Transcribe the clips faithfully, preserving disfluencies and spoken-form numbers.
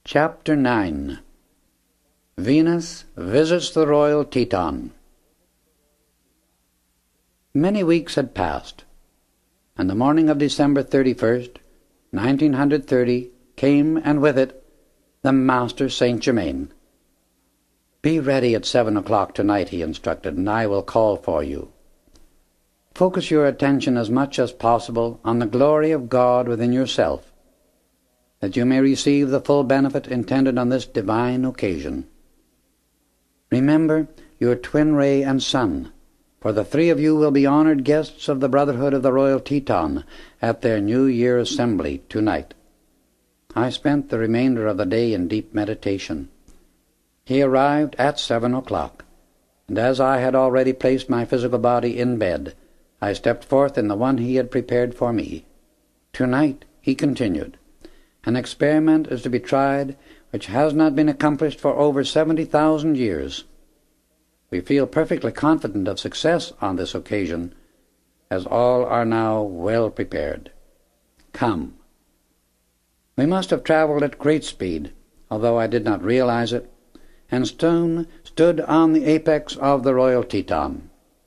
Chapter nine. Venus Visits the Royal Teton. Many weeks had passed, and the morning of December thirty-first, nineteen thirty, came, and with it the Master Saint Germain. "Be ready at seven o'clock tonight," he instructed, "and I will call for you. Focus your attention as much as possible on the glory of God within yourself, that you may receive the full benefit intended on this divine occasion. Remember your twin ray and sun, for the three of you will be honored guests of the Brotherhood of the Royal Teton at their New Year assembly tonight." I spent the remainder of the day in deep meditation. He arrived at seven o'clock, and as I had already placed my physical body in bed, I stepped forth in the one he had prepared for me. "Tonight," he continued, "an experiment is to be tried which has not been accomplished for over seventy thousand years. We feel perfectly confident of success on this occasion, as all are now well prepared. Come." We must have traveled at great speed, although I did not realize it, and soon stood on the apex of the Royal Teton,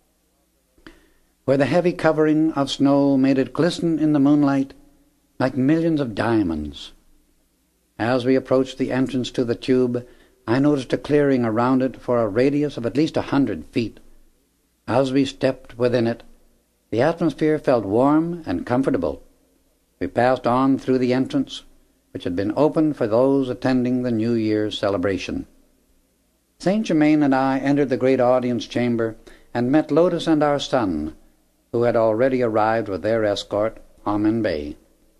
where the heavy covering of snow made it glisten in the moonlight like millions of diamonds. As we approached the entrance to the tube, I noticed a clearing around it for a radius of at least a hundred feet. As we stepped within it, the atmosphere felt warm and comfortable. We passed on through the entrance, which had been opened for those attending the New Year's celebration. Saint Germain and I entered the great audience chamber and met Lotus and our son, who had already arrived with their escort, Amen Bey.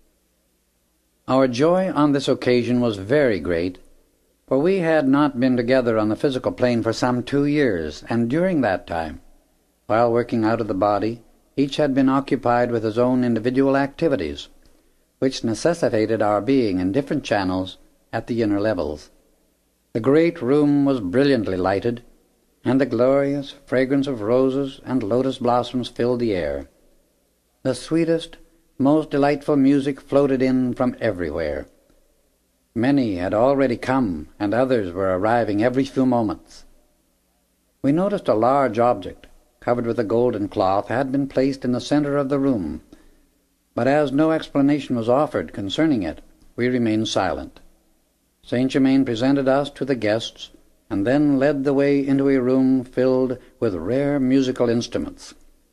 Our joy on this occasion was very great, for we had not been together on the physical plane for some two years, and during that time, while working out of the body, each had been occupied with his own individual activities, which necessitated our being in different channels at the inner levels. The great room was brilliantly lighted, and the glorious fragrance of roses and lotus blossoms filled the air. The sweetest, most delightful music floated in from everywhere. Many had already come, and others were arriving every few moments. We noticed a large object, covered with a golden cloth, had been placed in the center of the room, but as no explanation was offered concerning it, we remained silent. Saint Germain presented us to the guests, and then led the way into a room filled with rare musical instruments.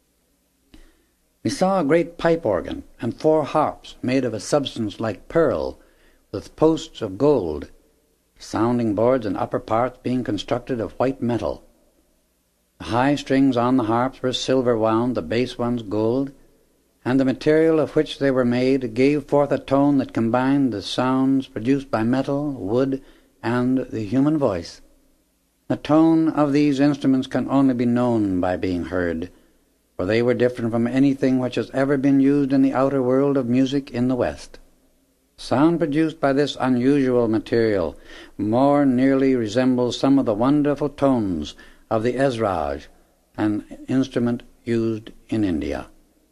We saw a great pipe organ and four harps made of a substance like pearl, with posts of gold, sounding boards and upper parts being constructed of white metal. The high strings on the harps were silver wound, the bass ones gold, and the material of which they were made gave forth a tone that combined the sounds produced by metal, wood, and the human voice. The tone of these instruments can only be known by being heard, for they were different from anything which has ever been used in the outer world of music in the West. Sound produced by this unusual material more nearly resembles some of the wonderful tones of the Esraj, an instrument used in India.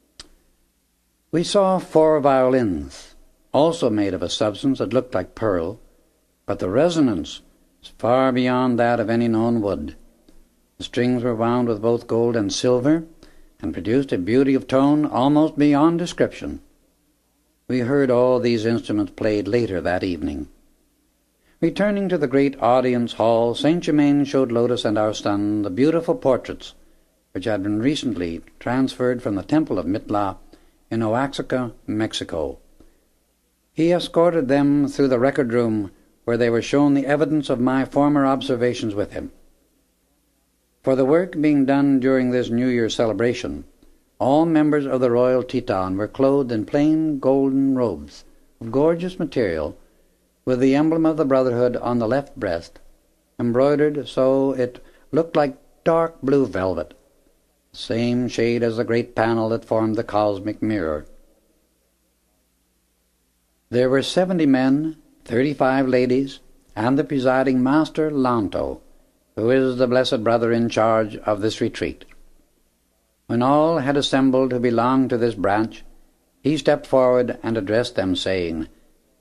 We saw four violins, also made of a substance that looked like pearl, but the resonance was far beyond that of any known wood. The strings were wound with both gold and silver, and produced a beauty of tone almost beyond description. We heard all these instruments played later that evening. Returning to the great audience hall, Saint Germain showed Lotus and our son the beautiful portraits which had been recently transferred from the Temple of Mitla in Oaxaca, Mexico. He escorted them through the record room, where they were shown the evidence of my former observations with him. For the work being done during this New Year celebration, all members of the Royal Teton were clothed in plain golden robes of gorgeous material, with the emblem of the Brotherhood on the left breast, embroidered so it looked like dark blue velvet, the same shade as the great panel that formed the cosmic mirror. There were seventy men, thirty-five ladies, and the presiding Master Lanto, who is the blessed brother in charge of this retreat. When all had assembled who belonged to this branch, he stepped forward and addressed them, saying,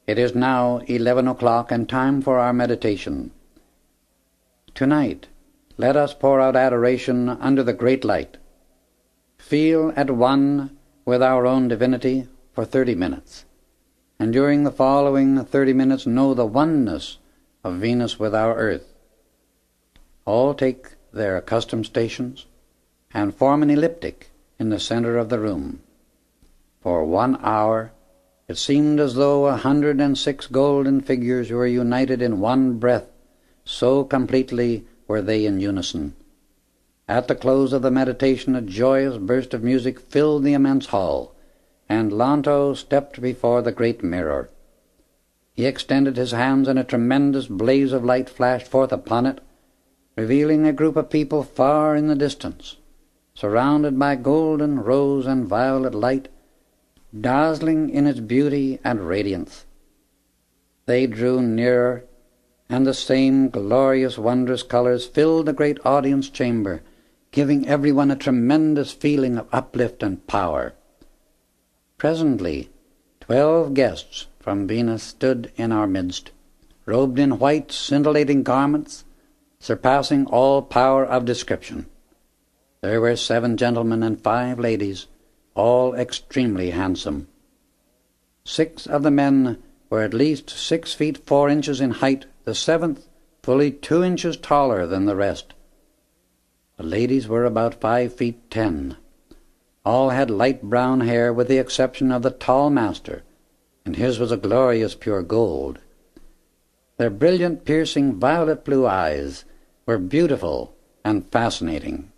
It is now eleven o'clock and time for our meditation. Tonight, let us pour out adoration under the great light. Feel at one with our own divinity for thirty minutes, and during the following thirty minutes know the oneness of Venus with our earth. All take their accustomed stations and form an elliptic in the center of the room. For one hour it seemed as though a hundred and six golden figures were united in one breath, so completely were they in unison. At the close of the meditation a joyous burst of music filled the immense hall, and Lanto stepped before the great mirror. He extended his hands, and a tremendous blaze of light flashed forth upon it, revealing a group of people far in the distance, surrounded by golden, rose, and violet light, dazzling in its beauty and radiance. They drew nearer, and the same glorious, wondrous colors filled the great audience chamber, giving everyone a tremendous feeling of uplift and power. Presently, twelve guests from Venus stood in our midst, robed in white, scintillating garments, surpassing all power of description. There were seven gentlemen and five ladies, all extremely handsome. Six of the men were at least six feet four inches in height, the seventh fully two inches taller than the rest. The ladies were about five feet ten. All had light brown hair, with the exception of the tall master, and his was a glorious pure gold. Their brilliant, piercing, violet blue eyes were beautiful and fascinating.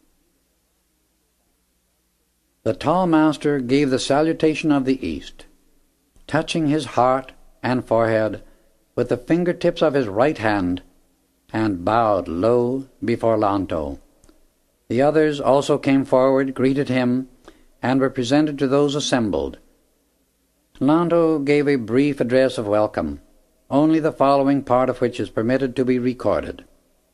The tall master gave the salutation of the East, touching his heart and forehead with the fingertips of his right hand, and bowed low before Lanto. The others also came forward, greeted him, and were presented to those assembled. Lanto gave a brief address of welcome, only the following part of which is permitted to be recorded.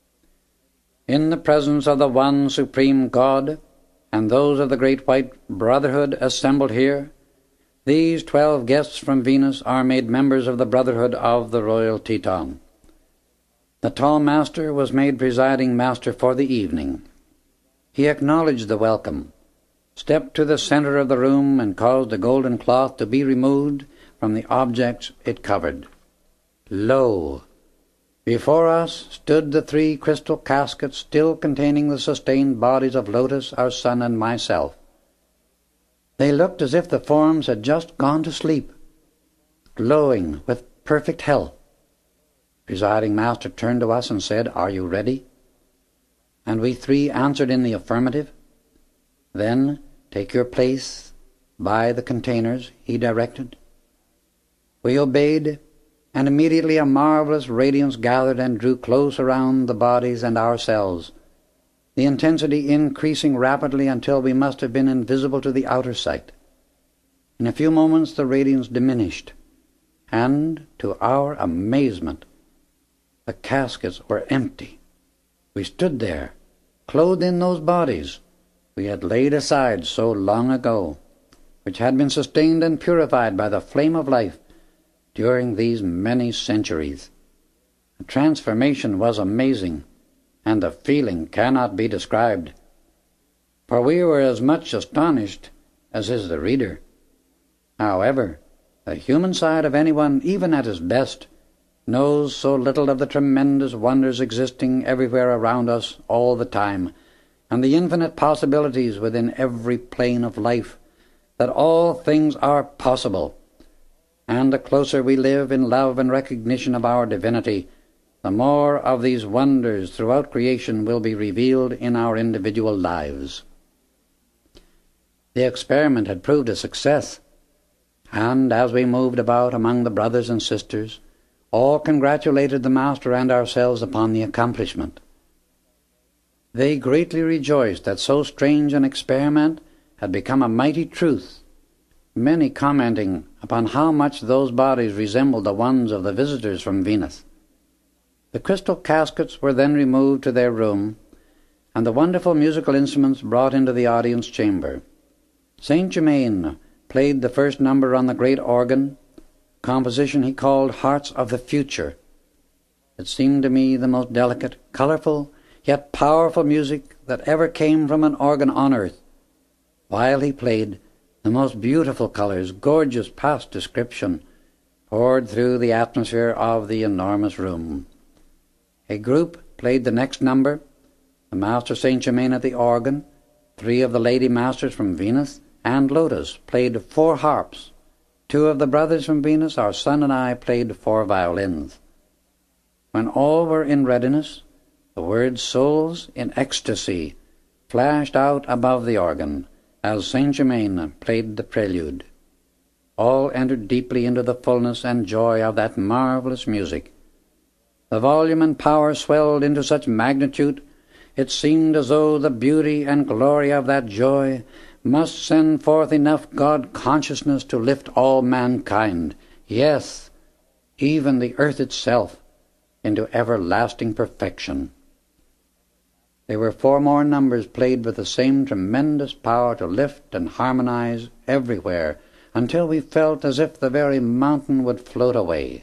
In the presence of the one supreme God, and those of the great white brotherhood assembled here, these twelve guests from Venus are made members of the brotherhood of the royal Teton. The tall master was made presiding master for the evening. He acknowledged the welcome, stepped to the center of the room, and caused the golden cloth to be removed from the objects it covered. Lo! Before us stood the three crystal caskets still containing the sustained bodies of Lotus, our son, and myself. They looked as if the forms had just gone to sleep, glowing with perfect health. Presiding master turned to us and said, "Are you ready?" And we three answered in the affirmative. "Then take your place by the containers," he directed. We obeyed, and immediately a marvelous radiance gathered and drew close around the bodies and ourselves, the intensity increasing rapidly until we must have been invisible to the outer sight. In a few moments the radiance diminished, and, to our amazement, the caskets were empty. We stood there, clothed in those bodies we had laid aside so long ago, which had been sustained and purified by the flame of life during these many centuries. The transformation was amazing, and the feeling cannot be described, for we were as much astonished as is the reader. However, the human side of anyone, even at his best, knows so little of the tremendous wonders existing everywhere around us all the time, and the infinite possibilities within every plane of life, that all things are possible. And the closer we live in love and recognition of our divinity, the more of these wonders throughout creation will be revealed in our individual lives. The experiment had proved a success, and as we moved about among the brothers and sisters, all congratulated the master and ourselves upon the accomplishment. They greatly rejoiced that so strange an experiment had become a mighty truth, many commenting upon how much those bodies resembled the ones of the visitors from Venus. The crystal caskets were then removed to their room, and the wonderful musical instruments brought into the audience chamber. Saint Germain played the first number on the great organ, composition he called Hearts of the Future. It seemed to me the most delicate, colourful, yet powerful music that ever came from an organ on earth. While he played, the most beautiful colours, gorgeous past description, poured through the atmosphere of the enormous room. A group played the next number, the Master Saint Germain at the organ, three of the lady masters from Venus, and Lotus played four harps. Two of the brothers from Venus, our son and I, played four violins. When all were in readiness, the words "Souls in Ecstasy" flashed out above the organ as Saint Germain played the prelude. All entered deeply into the fullness and joy of that marvellous music. The volume and power swelled into such magnitude, it seemed as though the beauty and glory of that joy must send forth enough God-consciousness to lift all mankind, yes, even the earth itself, into everlasting perfection. There were four more numbers played with the same tremendous power to lift and harmonize everywhere until we felt as if the very mountain would float away.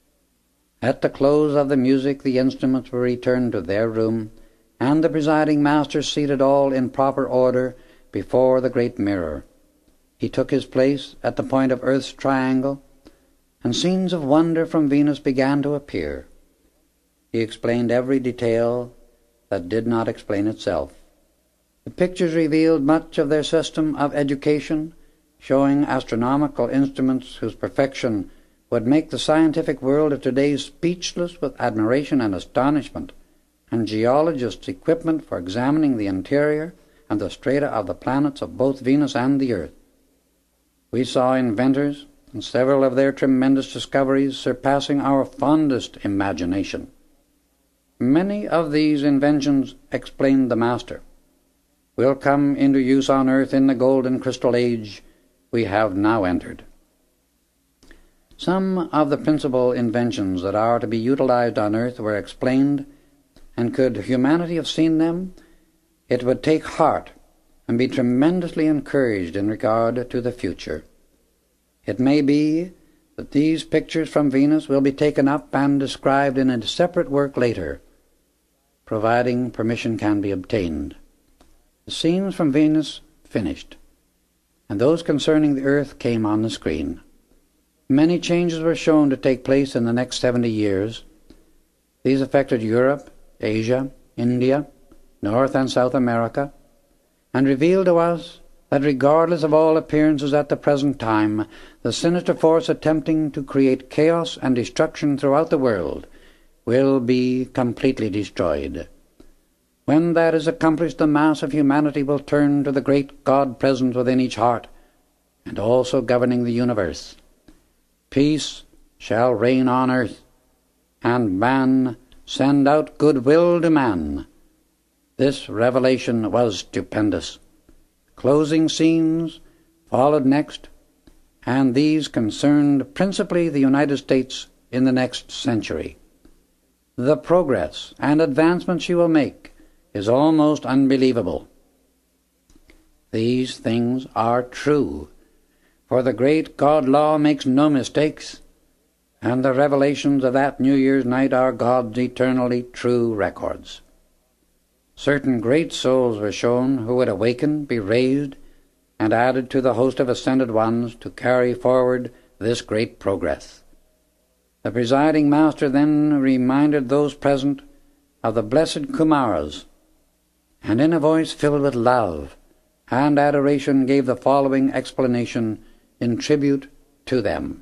At the close of the music the instruments were returned to their room, and the presiding master seated all in proper order before the great mirror. He took his place at the point of Earth's triangle, and scenes of wonder from Venus began to appear. He explained every detail that did not explain itself. The pictures revealed much of their system of education, showing astronomical instruments whose perfection would make the scientific world of today speechless with admiration and astonishment, and geologists' equipment for examining the interior and the strata of the planets of both Venus and the Earth. We saw inventors and several of their tremendous discoveries surpassing our fondest imagination. Many of these inventions, explained the Master, will come into use on Earth in the golden crystal age we have now entered. Some of the principal inventions that are to be utilized on Earth were explained, and could humanity have seen them, it would take heart and be tremendously encouraged in regard to the future. It may be that these pictures from Venus will be taken up and described in a separate work later, providing permission can be obtained. The scenes from Venus finished, and those concerning the Earth came on the screen. Many changes were shown to take place in the next seventy years. These affected Europe, Asia, India, North and South America, and revealed to us that regardless of all appearances at the present time, the sinister force attempting to create chaos and destruction throughout the world will be completely destroyed. When that is accomplished, the mass of humanity will turn to the great God present within each heart, and also governing the universe. Peace shall reign on earth, and man send out goodwill to man. This revelation was stupendous. Closing scenes followed next, and these concerned principally the United States in the next century. The progress and advancement she will make is almost unbelievable. These things are true, for the great God-law makes no mistakes, and the revelations of that New Year's night are God's eternally true records. Certain great souls were shown who would awaken, be raised, and added to the host of ascended ones to carry forward this great progress. The presiding master then reminded those present of the blessed Kumaras, and in a voice filled with love and adoration gave the following explanation in tribute to them.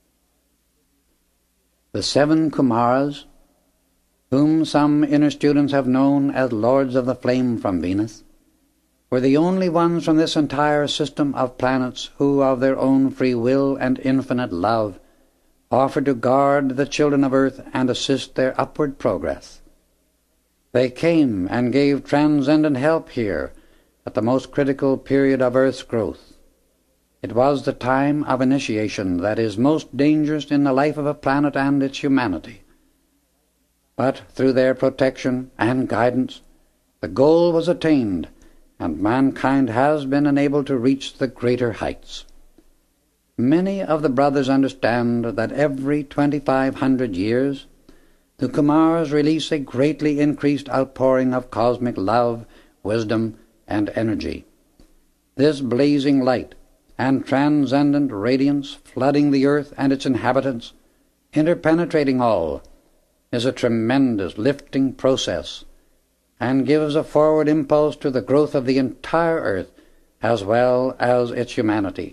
The seven Kumaras, whom some inner students have known as Lords of the Flame from Venus, were the only ones from this entire system of planets who, of their own free will and infinite love, offered to guard the children of earth and assist their upward progress. They came and gave transcendent help here at the most critical period of earth's growth. It was the time of initiation that is most dangerous in the life of a planet and its humanity. But through their protection and guidance, the goal was attained, and mankind has been enabled to reach the greater heights. Many of the brothers understand that every twenty-five hundred years the Kumars release a greatly increased outpouring of cosmic love, wisdom, and energy. This blazing light and transcendent radiance flooding the earth and its inhabitants, interpenetrating all, is a tremendous lifting process and gives a forward impulse to the growth of the entire earth as well as its humanity.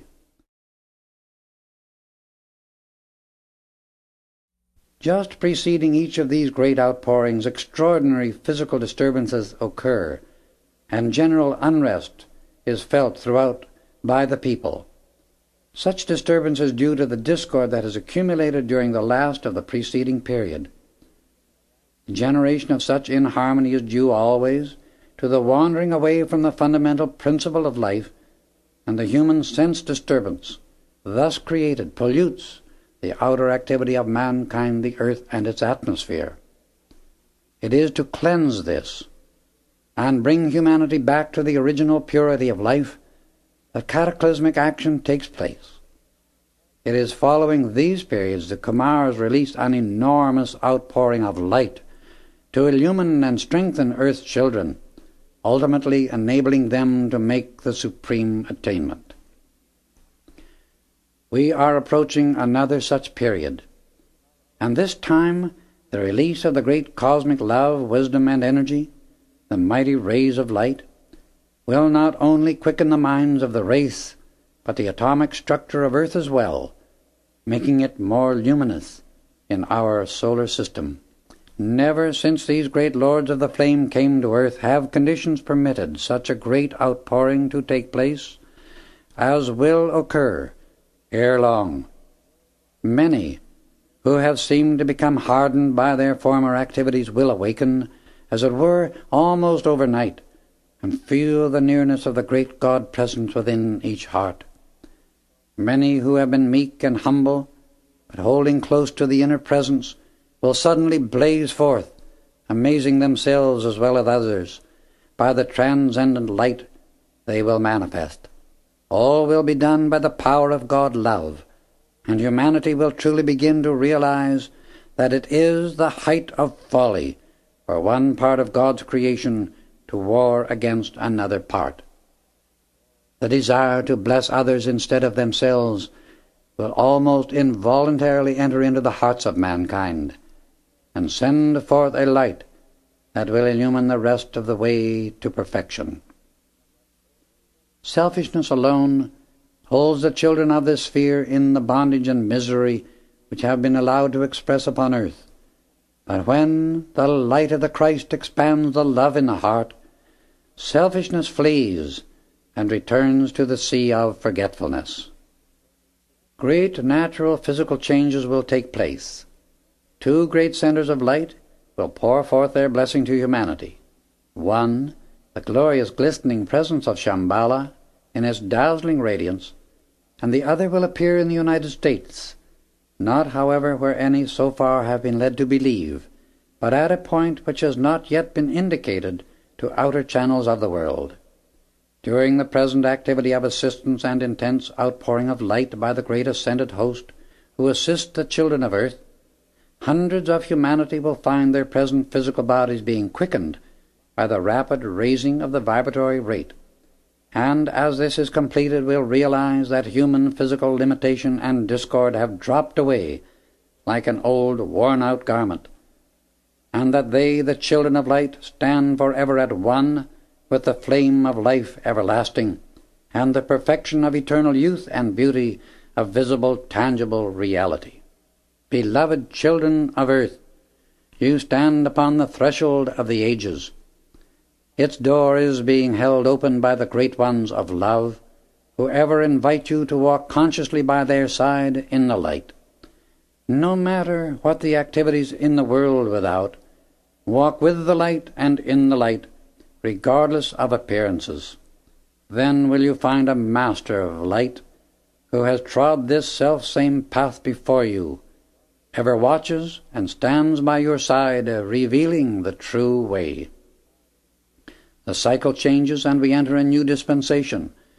Just preceding each of these great outpourings, extraordinary physical disturbances occur, and general unrest is felt throughout by the people. Such disturbance is due to the discord that has accumulated during the last of the preceding period. The generation of such inharmony is due always to the wandering away from the fundamental principle of life, and the human sense disturbance thus created pollutes the outer activity of mankind, the earth, and its atmosphere. It is to cleanse this and bring humanity back to the original purity of life that cataclysmic action takes place. It is following these periods the Kumars release an enormous outpouring of light to illumine and strengthen Earth's children, ultimately enabling them to make the supreme attainment. We are approaching another such period, and this time the release of the great cosmic love, wisdom, and energy, the mighty rays of light, will not only quicken the minds of the race, but the atomic structure of Earth as well, making it more luminous in our solar system. Never since these great lords of the flame came to Earth have conditions permitted such a great outpouring to take place as will occur ere long. Many who have seemed to become hardened by their former activities will awaken, as it were, almost overnight, and feel the nearness of the great God present within each heart. Many who have been meek and humble, but holding close to the inner presence, will suddenly blaze forth, amazing themselves as well as others, by the transcendent light they will manifest. All will be done by the power of God-love, and humanity will truly begin to realize that it is the height of folly for one part of God's creation to war against another part. The desire to bless others instead of themselves will almost involuntarily enter into the hearts of mankind, and send forth a light that will illumine the rest of the way to perfection. Selfishness alone holds the children of this sphere in the bondage and misery which have been allowed to express upon earth. But when the light of the Christ expands the love in the heart, selfishness flees and returns to the sea of forgetfulness. Great natural physical changes will take place. Two great centers of light will pour forth their blessing to humanity. One, the glorious glistening presence of Shambhala in its dazzling radiance, and the other will appear in the United States, not, however, where any so far have been led to believe, but at a point which has not yet been indicated to outer channels of the world. During the present activity of assistance and intense outpouring of light by the great ascended host who assist the children of earth, hundreds of humanity will find their present physical bodies being quickened by the rapid raising of the vibratory rate, and as this is completed will realize that human physical limitation and discord have dropped away like an old worn-out garment, and that they, the children of light, stand forever at one with the flame of life everlasting, and the perfection of eternal youth and beauty of visible, tangible reality. Beloved children of earth, you stand upon the threshold of the ages. Its door is being held open by the great ones of love, who ever invite you to walk consciously by their side in the light. No matter what the activities in the world without, walk with the light and in the light, regardless of appearances. Then will you find a master of light, who has trod this self-same path before you, ever watches and stands by your side, revealing the true way. The cycle changes and we enter a new dispensation.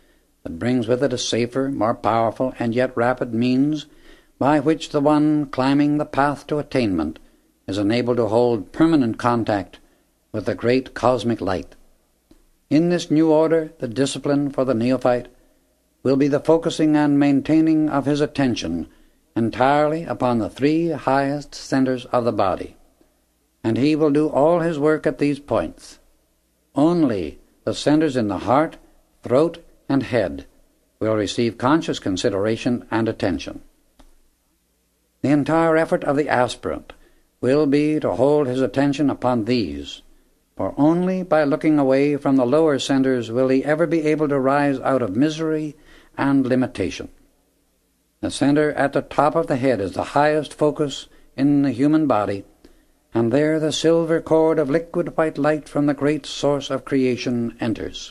that brings with it a safer, more powerful, and yet rapid means by which the one climbing the path to attainment is enabled to hold permanent contact with the great cosmic light. In this new order, the discipline for the neophyte will be the focusing and maintaining of his attention entirely upon the three highest centers of the body, and he will do all his work at these points. Only the centers in the heart, throat, and head will receive conscious consideration and attention. The entire effort of the aspirant will be to hold his attention upon these, for only by looking away from the lower centers will he ever be able to rise out of misery and limitation. The center at the top of the head is the highest focus in the human body, and there the silver cord of liquid white light from the great source of creation enters.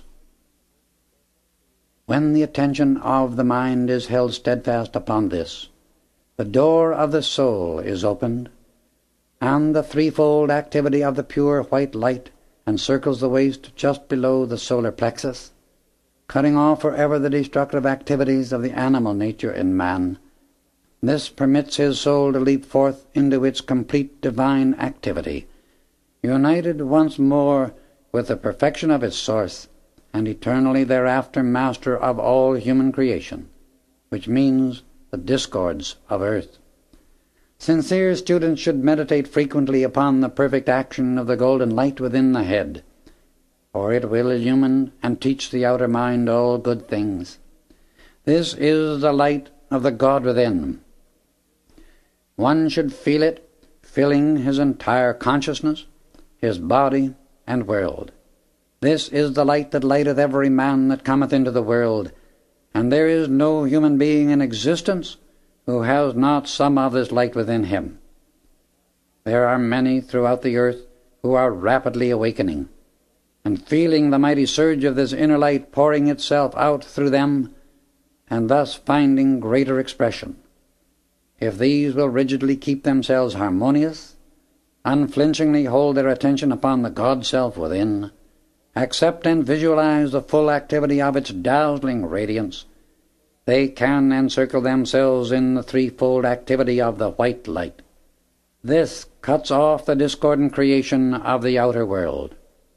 When the attention of the mind is held steadfast upon this, the door of the soul is opened, and the threefold activity of the pure white light encircles the waist just below the solar plexus, cutting off forever the destructive activities of the animal nature in man. This permits his soul to leap forth into its complete divine activity, united once more with the perfection of its source, and eternally thereafter master of all human creation, which means the discords of earth. Sincere students should meditate frequently upon the perfect action of the golden light within the head, for it will illumine and teach the outer mind all good things. This is the light of the God within. One should feel it filling his entire consciousness, his body, and world. This is the light that lighteth every man that cometh into the world, and there is no human being in existence who has not some of this light within him. There are many throughout the earth who are rapidly awakening, and feeling the mighty surge of this inner light pouring itself out through them, and thus finding greater expression. If these will rigidly keep themselves harmonious, unflinchingly hold their attention upon the God-self within, accept and visualize the full activity of its dazzling radiance, they can encircle themselves in the threefold activity of the white light. This cuts off the discordant creation of the outer world.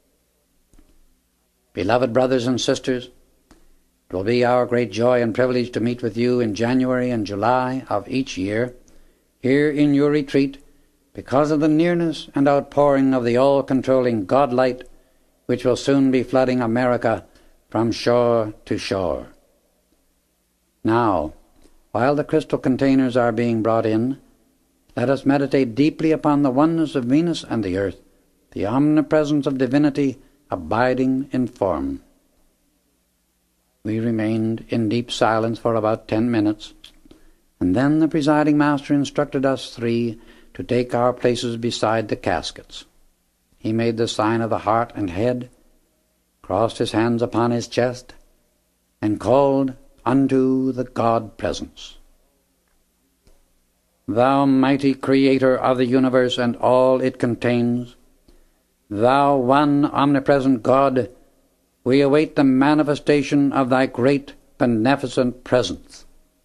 Beloved brothers and sisters, it will be our great joy and privilege to meet with you in January and July of each year, here in your retreat, because of the nearness and outpouring of the all-controlling God-light, which will soon be flooding America from shore to shore. Now, while the crystal containers are being brought in, let us meditate deeply upon the oneness of Venus and the earth, the omnipresence of divinity abiding in form. We remained in deep silence for about ten minutes, and then the presiding master instructed us three to take our places beside the caskets. He made the sign of the heart and head, crossed his hands upon his chest, and called unto the God-presence. Thou mighty Creator of the universe and all it contains, Thou one omnipresent God, we await the manifestation of Thy great beneficent presence.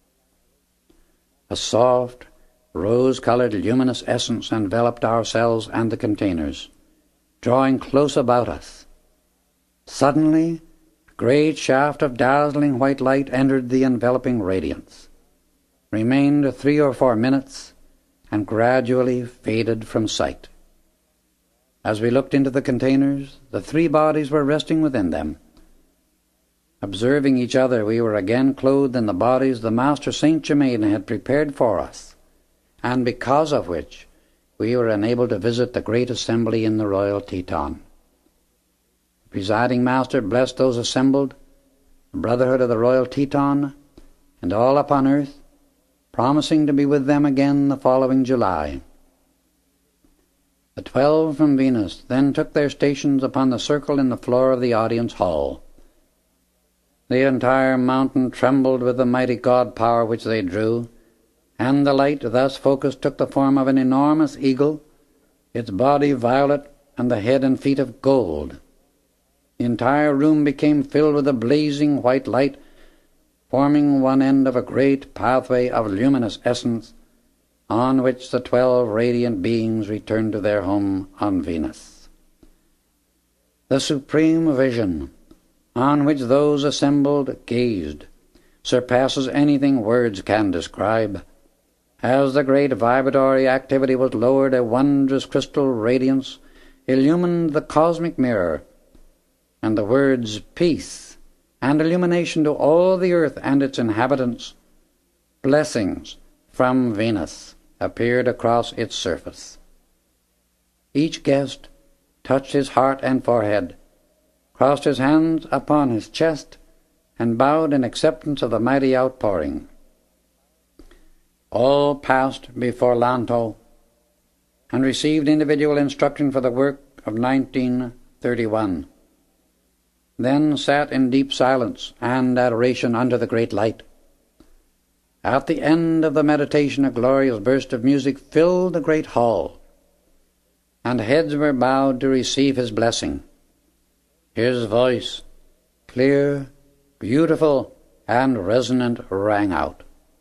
A soft, rose-colored, luminous essence enveloped ourselves and the containers, drawing close about us. Suddenly, a great shaft of dazzling white light entered the enveloping radiance, remained three or four minutes, and gradually faded from sight. As we looked into the containers, the three bodies were resting within them. Observing each other, we were again clothed in the bodies the Master Saint Germain had prepared for us, and because of which we were enabled to visit the great assembly in the Royal Teton. The presiding Master blessed those assembled, the Brotherhood of the Royal Teton, and all upon earth, promising to be with them again the following July. The twelve from Venus then took their stations upon the circle in the floor of the audience hall. The entire mountain trembled with the mighty God-power which they drew, and the light thus focused took the form of an enormous eagle, its body violet and the head and feet of gold. The entire room became filled with a blazing white light, forming one end of a great pathway of luminous essence, on which the twelve radiant beings returned to their home on Venus. The supreme vision on which those assembled gazed surpasses anything words can describe. As the great vibratory activity was lowered, a wondrous crystal radiance illumined the cosmic mirror, and the words peace and illumination to all the earth and its inhabitants, blessings from Venus, appeared across its surface. Each guest touched his heart and forehead, crossed his hands upon his chest, and bowed in acceptance of the mighty outpouring. All passed before Lanto and received individual instruction for the work of nineteen thirty-one. Then sat in deep silence and adoration under the great light. At the end of the meditation, a glorious burst of music filled the great hall, and heads were bowed to receive his blessing. His voice, clear, beautiful, and resonant, rang out.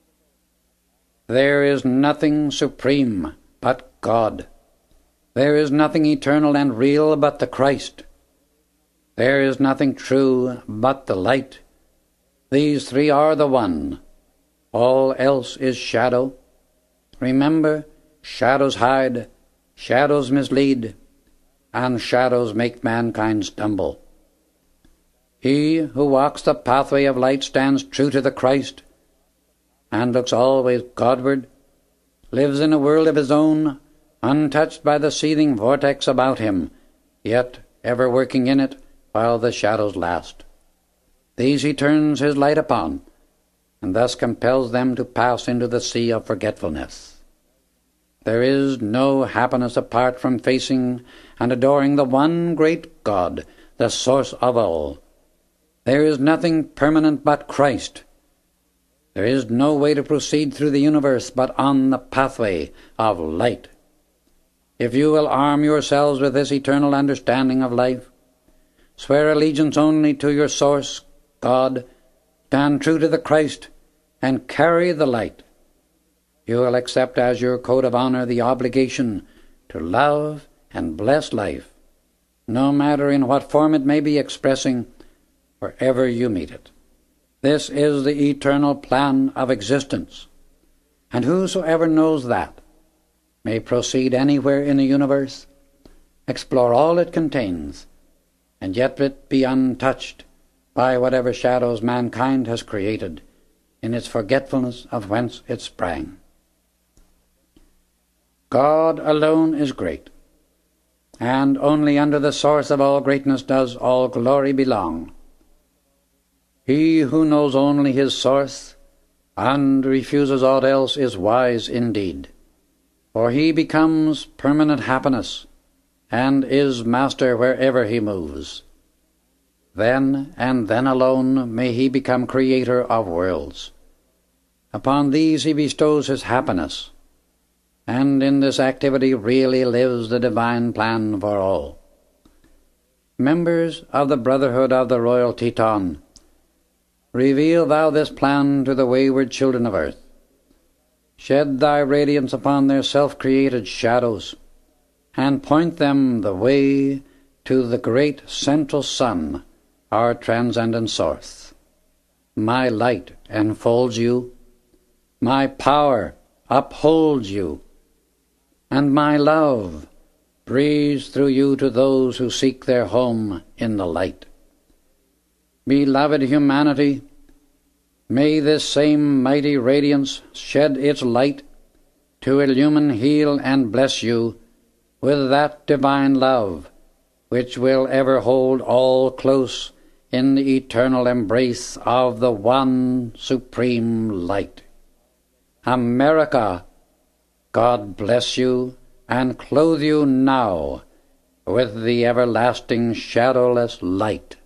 There is nothing supreme but God. There is nothing eternal and real but the Christ. There is nothing true but the light. These three are the one. All else is shadow. Remember, shadows hide, shadows mislead, and shadows make mankind stumble. He who walks the pathway of light stands true to the Christ, and looks always Godward, lives in a world of his own, untouched by the seething vortex about him, yet ever working in it while the shadows last. These he turns his light upon, and thus compels them to pass into the sea of forgetfulness. There is no happiness apart from facing and adoring the one great God, the source of all. There is nothing permanent but Christ. There is no way to proceed through the universe but on the pathway of light. If you will arm yourselves with this eternal understanding of life, swear allegiance only to your source, God, stand true to the Christ, and carry the light, you will accept as your code of honor the obligation to love and bless life, no matter in what form it may be expressing, wherever you meet it. This is the eternal plan of existence, and whosoever knows that may proceed anywhere in the universe, explore all it contains, and yet it be untouched by whatever shadows mankind has created in its forgetfulness of whence it sprang. God alone is great, and only under the source of all greatness does all glory belong. He who knows only his source and refuses aught else is wise indeed, for he becomes permanent happiness and is master wherever he moves. Then and then alone may he become creator of worlds. Upon these he bestows his happiness, and in this activity really lives the divine plan for all. Members of the Brotherhood of the Royal Teton, reveal thou this plan to the wayward children of earth. Shed thy radiance upon their self-created shadows, and point them the way to the great central sun, our transcendent source. My light enfolds you, my power upholds you, and my love breathes through you to those who seek their home in the light. Beloved humanity, may this same mighty radiance shed its light to illumine, heal, and bless you with that divine love which will ever hold all close in the eternal embrace of the one supreme light. America, God bless you and clothe you now with the everlasting shadowless light.